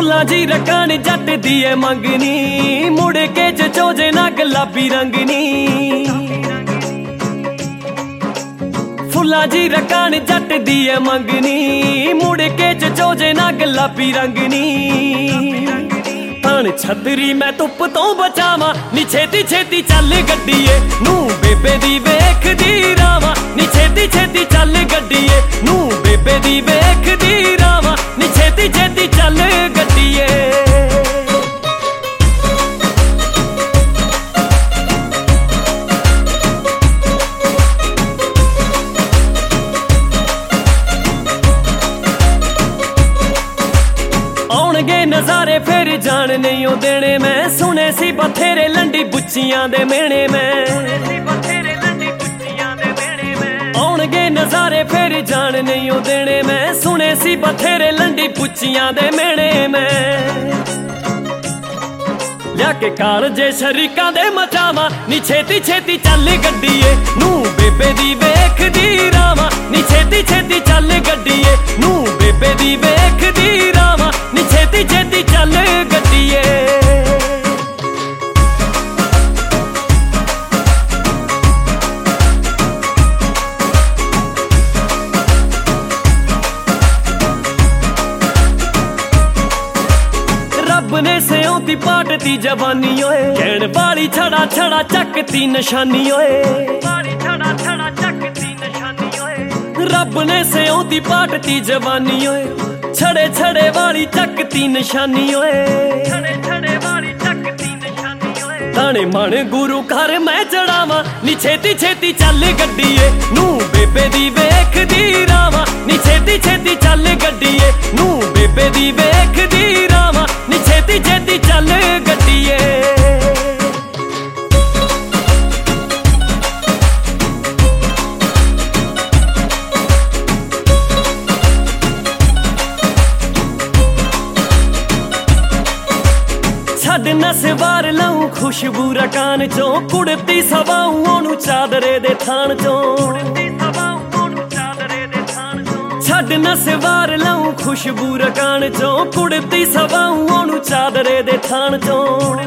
फुल्लां जी रकान जट दी है मंगनी, मुड़ के चोजे ना गुलाबी रंगनी। फुल्लां जी रकान जट दी है मंगनी, मुड़ के चोजे ना गुलाबी रंगनी। तन छतरी मैं धुप तो बचावा, नी छेती छेती चल गड्डीए, नू बेबे दी वेख दी रावा। नी छेती छेती चल गड्डीए, नू बेबे दी वेख दी रावा। नी छेती छेती चल गड्डीए। आउणगे नज़ारे फिर जान नहीं देने, मैं सुने सी बथेरे लंडी बुच्चियां दे मेणे में। आउणगे नज़ारे फिर जान नहीं देने, मैं सुने सी बथेरे लंडी बुच्चियां दे मेणे में। लिया के काल जे शरीकां दे मचावा, नी छेती छेती चल गड्डीए, नू बेबे दी वेख दी रावा। नी छेती छेती चल गड्डीए, नू बेबे दी वेख दी रावा। नी छेती छेती चल गड्डीए। रब ने सियोंती पाटती जवानी ओए, कहण वाली छड़ा छड़ा चकती निशानी ओए। रब ने सियोंती पाटती जवानी ओए, छड़े छड़े वाली चकती निशानी ओए। ताने मन गुरु घर मैं चढ़ावा, नी छेती छेती चल गड्डीए, नू बेबे दी वेख दी रावा। नी छेती छेती चल गड्डीए, नू बेबे दी वेख दी रावा। नी छेती छेती चल गड्डीए। छड़ नसवार लाऊं खुशबू रकान चों, कुड़ती सवाऊं ओनू चादरे दे थान चों। छड़ नसवार लाऊं खुशबू रकान चों, कुड़ती सवाऊं ओनू चादरे दे थान चों।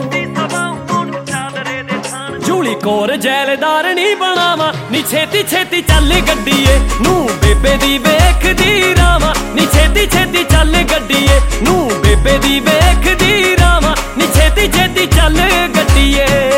जूली कोर जैलदार नी बनावा, नी छेती छेती चल गड्डीए, नू बेबे दी वेख दी रावा। नी छेती छेती चल गड्डीए, नू बेबे दी वेख दी रावा। नी छेती छेती चल गड्डीए।